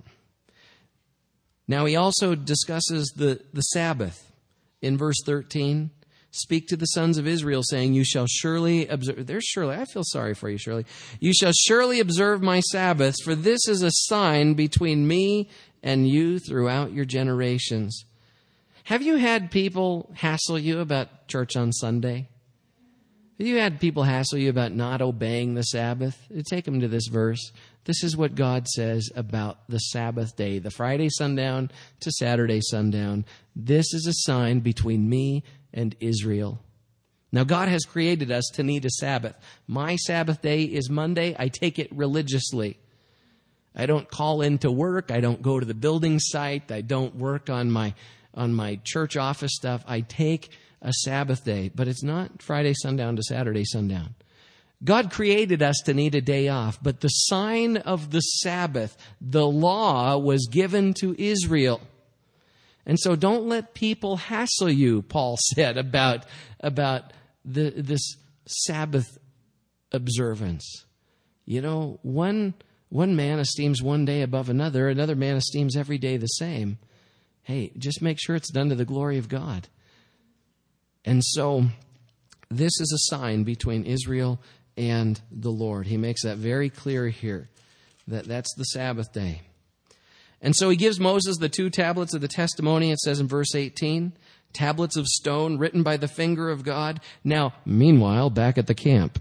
[SPEAKER 1] Now he also discusses the Sabbath in verse 13. speak to the sons of Israel, saying, you shall surely observe. There's Shirley. I feel sorry for you, Shirley. You shall surely observe my Sabbaths, for this is a sign between me and you throughout your generations. Have you had people hassle you about church on Sunday? Have you had people hassle you about not obeying the Sabbath? Take them to this verse. This is what God says about the Sabbath day, the Friday sundown to Saturday sundown. This is a sign between me and Israel. Now, God has created us to need a Sabbath. My Sabbath day is Monday. I take it religiously. I don't call into work. I don't go to the building site. I don't work on my church office stuff. I take a Sabbath day, but it's not Friday sundown to Saturday sundown. God created us to need a day off, but the sign of the Sabbath, the law, was given to Israel. And so don't let people hassle you, Paul said, about this Sabbath observance. You know, one man esteems one day above another man esteems every day the same. Hey, just make sure it's done to the glory of God. And so this is a sign between Israel and the Lord. He makes that very clear here, that that's the Sabbath day. And so he gives Moses the 2 tablets of the testimony, it says in verse 18, tablets of stone written by the finger of God. Now, meanwhile, back at the camp,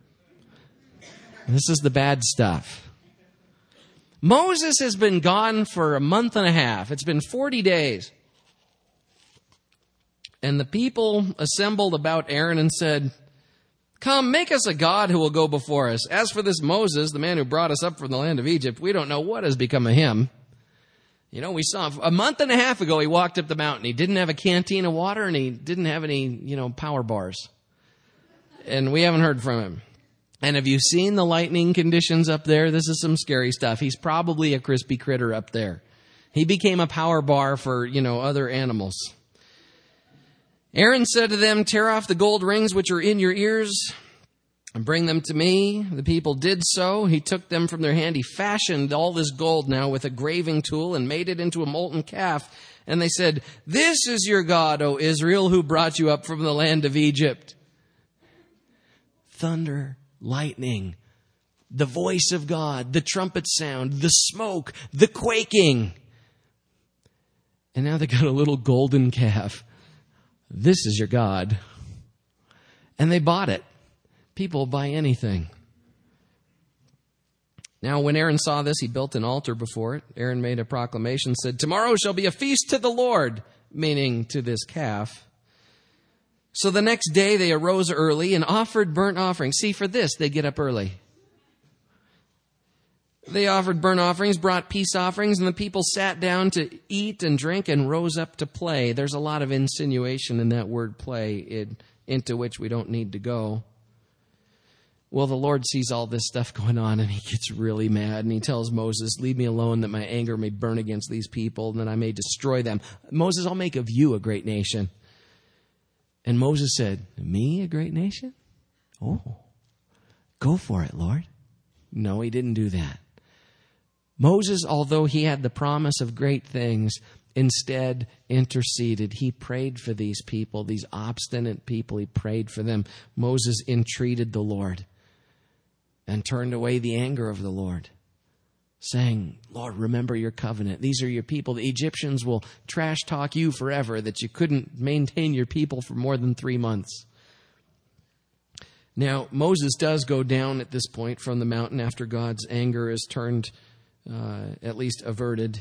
[SPEAKER 1] this is the bad stuff. Moses has been gone for a month and a half. It's been 40 days. And the people assembled about Aaron and said, come, make us a god who will go before us. As for this Moses, the man who brought us up from the land of Egypt, we don't know what has become of him. You know, we saw a month and a half ago, he walked up the mountain. He didn't have a canteen of water and he didn't have any, power bars. And we haven't heard from him. And have you seen the lightning conditions up there? This is some scary stuff. He's probably a crispy critter up there. He became a power bar for, other animals. Aaron said to them, tear off the gold rings which are in your ears and bring them to me. The people did so. He took them from their hand. He fashioned all this gold now with a graving tool and made it into a molten calf. And they said, this is your God, O Israel, who brought you up from the land of Egypt. Thunder, lightning, the voice of God, the trumpet sound, the smoke, the quaking. And now they got a little golden calf. This is your God. And they bought it. People buy anything. Now, when Aaron saw this, he built an altar before it. Aaron made a proclamation, said, tomorrow shall be a feast to the Lord, meaning to this calf. So the next day they arose early and offered burnt offerings. See, for this, they get up early. They offered burnt offerings, brought peace offerings, and the people sat down to eat and drink and rose up to play. There's a lot of insinuation in that word play, into which we don't need to go. Well, the Lord sees all this stuff going on, and he gets really mad, and he tells Moses, leave me alone that my anger may burn against these people, and that I may destroy them. Moses, I'll make of you a great nation. And Moses said, me, a great nation? Oh, go for it, Lord. No, he didn't do that. Moses, although he had the promise of great things, instead interceded. He prayed for these people, these obstinate people. He prayed for them. Moses entreated the Lord and turned away the anger of the Lord, saying, Lord, remember your covenant. These are your people. The Egyptians will trash talk you forever, that you couldn't maintain your people for more than 3 months. Now, Moses does go down at this point from the mountain after God's anger is turned, at least averted.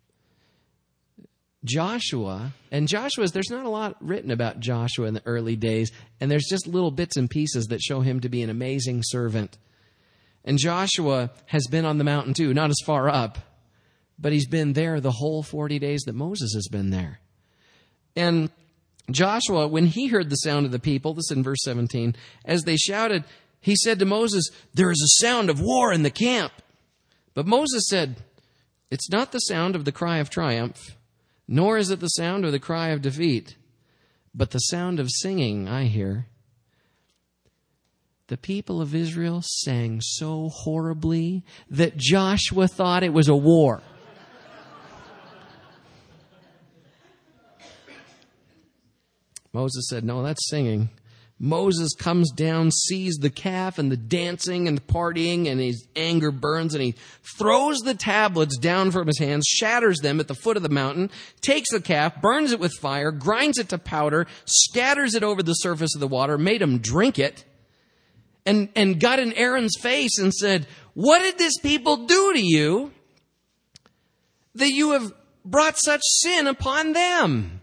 [SPEAKER 1] Joshua, there's not a lot written about Joshua in the early days, and there's just little bits and pieces that show him to be an amazing servant. And Joshua has been on the mountain too, not as far up, but he's been there the whole 40 days that Moses has been there. And Joshua, when he heard the sound of the people, this is in verse 17, as they shouted, he said to Moses, there is a sound of war in the camp. But Moses said, it's not the sound of the cry of triumph, nor is it the sound of the cry of defeat, but the sound of singing I hear. The people of Israel sang so horribly that Joshua thought it was a war. Moses said, no, that's singing. Moses comes down, sees the calf and the dancing and the partying, and his anger burns, and he throws the tablets down from his hands, shatters them at the foot of the mountain, takes the calf, burns it with fire, grinds it to powder, scatters it over the surface of the water, made him drink it, and got in Aaron's face and said, what did this people do to you that you have brought such sin upon them?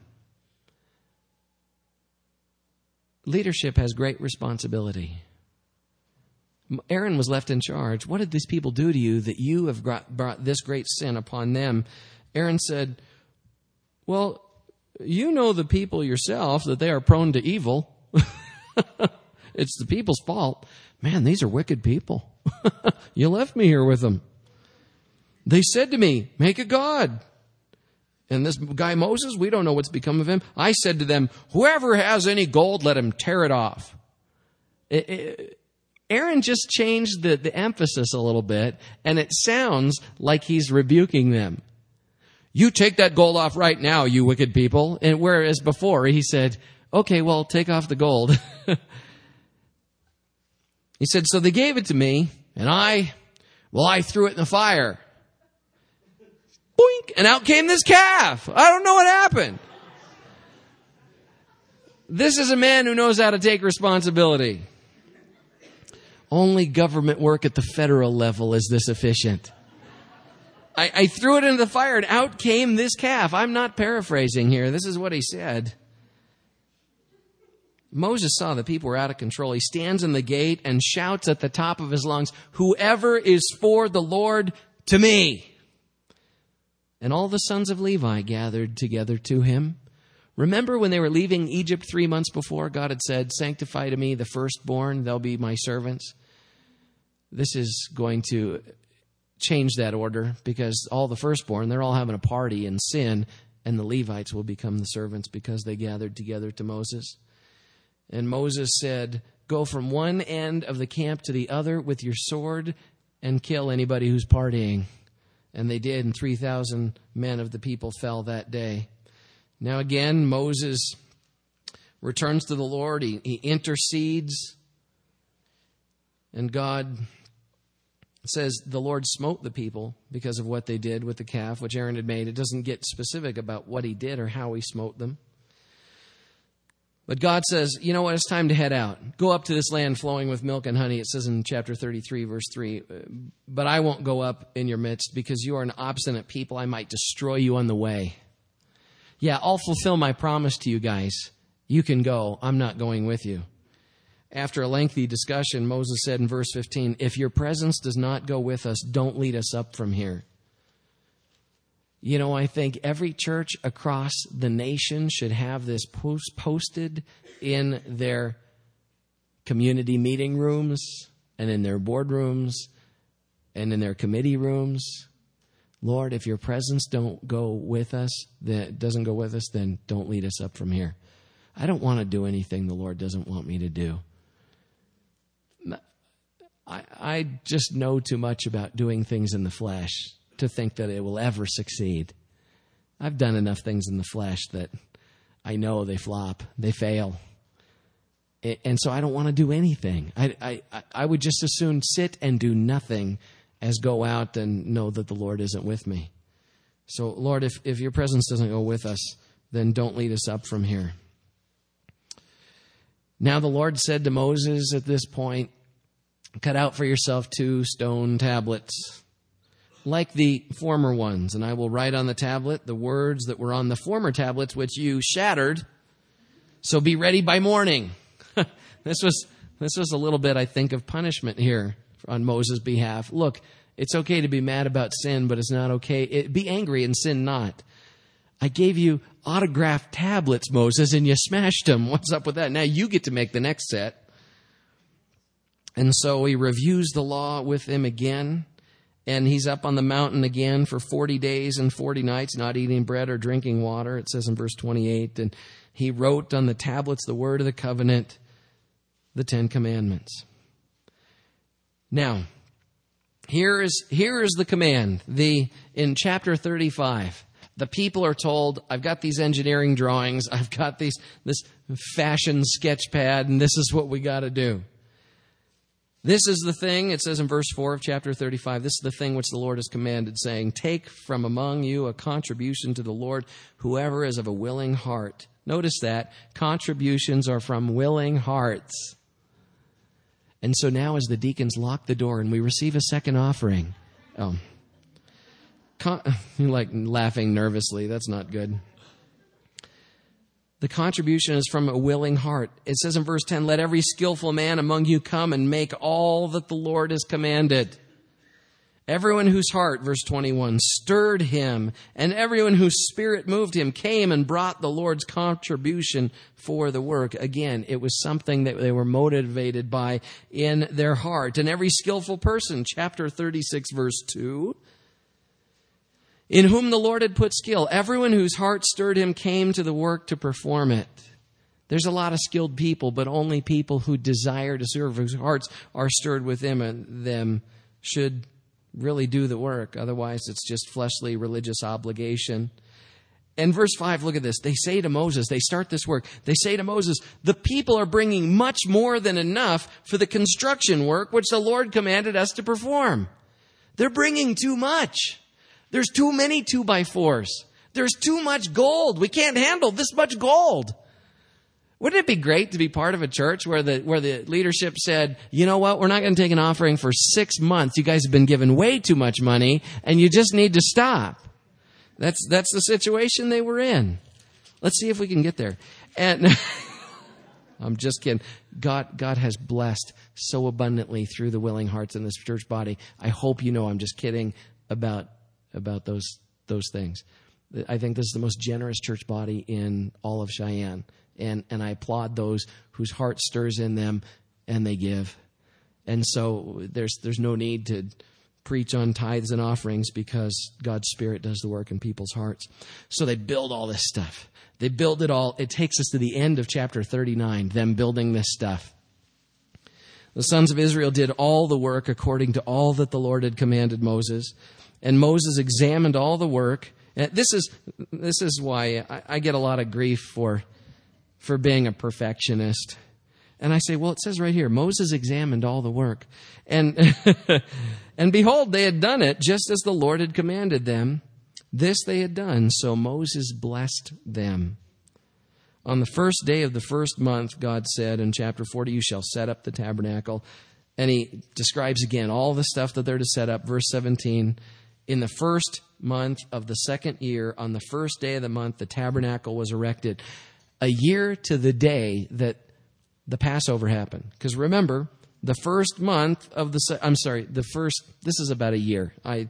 [SPEAKER 1] Leadership has great responsibility. Aaron was left in charge. What did these people do to you that you have brought this great sin upon them? Aaron said, well, you know the people yourself, that they are prone to evil. It's the people's fault. Man, these are wicked people. You left me here with them. They said to me, make a god. And this guy Moses, we don't know what's become of him. I said to them, whoever has any gold, let him tear it off. Aaron just changed the emphasis a little bit, and it sounds like he's rebuking them. You take that gold off right now, you wicked people. And whereas before he said, okay, well, take off the gold. He said, so they gave it to me, and I threw it in the fire. Boink, and out came this calf. I don't know what happened. This is a man who knows how to take responsibility. Only government work at the federal level is this efficient. I threw it into the fire, and out came this calf. I'm not paraphrasing here. This is what he said. Moses saw the people were out of control. He stands in the gate and shouts at the top of his lungs, whoever is for the Lord, to me. And all the sons of Levi gathered together to him. Remember when they were leaving Egypt 3 months before, God had said, sanctify to me the firstborn, they'll be my servants. This is going to change that order, because all the firstborn, they're all having a party in sin, and the Levites will become the servants because they gathered together to Moses. And Moses said, go from one end of the camp to the other with your sword and kill anybody who's partying. And they did, and 3,000 men of the people fell that day. Now again, Moses returns to the Lord. He intercedes. And God says the Lord smote the people because of what they did with the calf, which Aaron had made. It doesn't get specific about what he did or how he smote them. But God says, you know what, it's time to head out. Go up to this land flowing with milk and honey. It says in chapter 33, verse 3, but I won't go up in your midst because you are an obstinate people. I might destroy you on the way. Yeah, I'll fulfill my promise to you guys. You can go. I'm not going with you. After a lengthy discussion, Moses said in verse 15, if your presence does not go with us, don't lead us up from here. You know, I think every church across the nation should have this posted in their community meeting rooms and in their boardrooms and in their committee rooms. Lord, if your presence doesn't go with us, then don't lead us up from here. I don't want to do anything the Lord doesn't want me to do. I just know too much about doing things in the flesh to think that it will ever succeed. I've done enough things in the flesh that I know they flop, they fail. And so I don't want to do anything. I would just as soon sit and do nothing as go out and know that the Lord isn't with me. So, Lord, if your presence doesn't go with us, then don't lead us up from here. Now the Lord said to Moses at this point, cut out for yourself 2 stone tablets, like the former ones, and I will write on the tablet the words that were on the former tablets, which you shattered. So be ready by morning. This was a little bit, I think, of punishment here on Moses' behalf. Look, it's okay to be mad about sin, but it's not okay. Be angry and sin not. I gave you autographed tablets, Moses, and you smashed them. What's up with that? Now you get to make the next set. And so he reviews the law with him again. And he's up on the mountain again for 40 days and 40 nights, not eating bread or drinking water. It says in verse 28, and he wrote on the tablets the word of the covenant, the 10 Commandments. Now, here is the command. In chapter 35, The people are told, I've got these engineering drawings, I've got this fashion sketch pad, and this is what we got to do. This is the thing, it says in verse 4 of chapter 35, this is the thing which the Lord has commanded, saying, take from among you a contribution to the Lord, whoever is of a willing heart. Notice that. Contributions are from willing hearts. And so now as the deacons lock the door and we receive a second offering. You're like laughing nervously. That's not good. The contribution is from a willing heart. It says in verse 10, let every skillful man among you come and make all that the Lord has commanded. Everyone whose heart, verse 21, stirred him, and everyone whose spirit moved him came and brought the Lord's contribution for the work. Again, it was something that they were motivated by in their heart. And every skillful person, chapter 36, verse 2, in whom the Lord had put skill. Everyone whose heart stirred him came to the work to perform it. There's a lot of skilled people, but only people who desire to serve, whose hearts are stirred within them, should really do the work. Otherwise, it's just fleshly religious obligation. And verse 5, look at this. They say to Moses, they start this work. They say to Moses, the people are bringing much more than enough for the construction work which the Lord commanded us to perform. They're bringing too much. There's too many 2x4s. There's too much gold. We can't handle this much gold. Wouldn't it be great to be part of a church where the leadership said, you know what, we're not going to take an offering for 6 months. You guys have been given way too much money, and you just need to stop. That's the situation they were in. Let's see if we can get there. And I'm just kidding. God has blessed so abundantly through the willing hearts in this church body. I hope you know I'm just kidding about those things. I think this is the most generous church body in all of Cheyenne. And I applaud those whose heart stirs in them and they give. And so there's no need to preach on tithes and offerings because God's Spirit does the work in people's hearts. So they build all this stuff. They build it all. It takes us to the end of chapter 39, them building this stuff. The sons of Israel did all the work according to all that the Lord had commanded Moses. And Moses examined all the work. And this is why I get a lot of grief for being a perfectionist. And I say, well, it says right here, Moses examined all the work. And and behold, they had done it just as the Lord had commanded them. This they had done, so Moses blessed them. On the first day of the first month, God said in chapter 40, you shall set up the tabernacle. And he describes again all the stuff that they're to set up. Verse 17, in the first month of the second year, on the first day of the month, the tabernacle was erected. A year to the day that the Passover happened. Because remember, the first month of this is about a year. I'm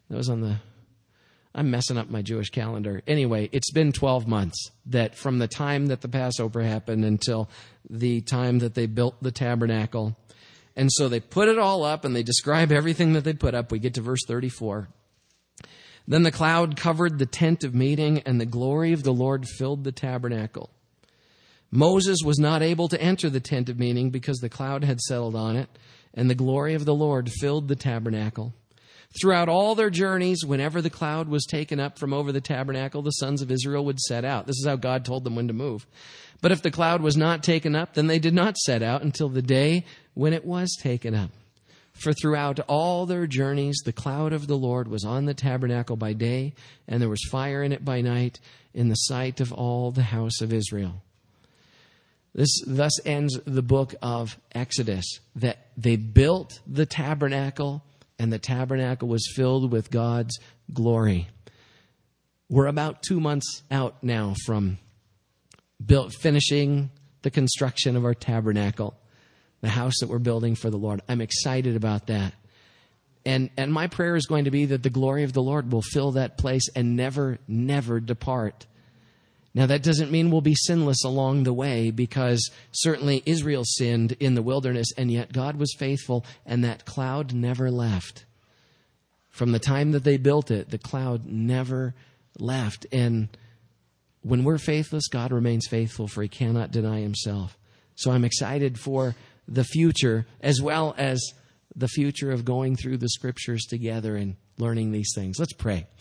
[SPEAKER 1] messing up my Jewish calendar. Anyway, it's been 12 months that from the time that the Passover happened until the time that they built the tabernacle. And so they put it all up and they describe everything that they put up. We get to verse 34. Then the cloud covered the tent of meeting and the glory of the Lord filled the tabernacle. Moses was not able to enter the tent of meeting because the cloud had settled on it, and the glory of the Lord filled the tabernacle. Throughout all their journeys, whenever the cloud was taken up from over the tabernacle, the sons of Israel would set out. This is how God told them when to move. But if the cloud was not taken up, then they did not set out until the day when it was taken up. For throughout all their journeys, the cloud of the Lord was on the tabernacle by day, and there was fire in it by night, in the sight of all the house of Israel. This thus ends the book of Exodus, that they built the tabernacle and the tabernacle was filled with God's glory. We're about 2 months out now from finishing the construction of our tabernacle, the house that we're building for the Lord. I'm excited about that. And my prayer is going to be that the glory of the Lord will fill that place and never, never depart. Now, that doesn't mean we'll be sinless along the way, because certainly Israel sinned in the wilderness, and yet God was faithful, and that cloud never left. From the time that they built it, the cloud never left. And when we're faithless, God remains faithful, for he cannot deny himself. So I'm excited for the future, as well as the future of going through the scriptures together and learning these things. Let's pray.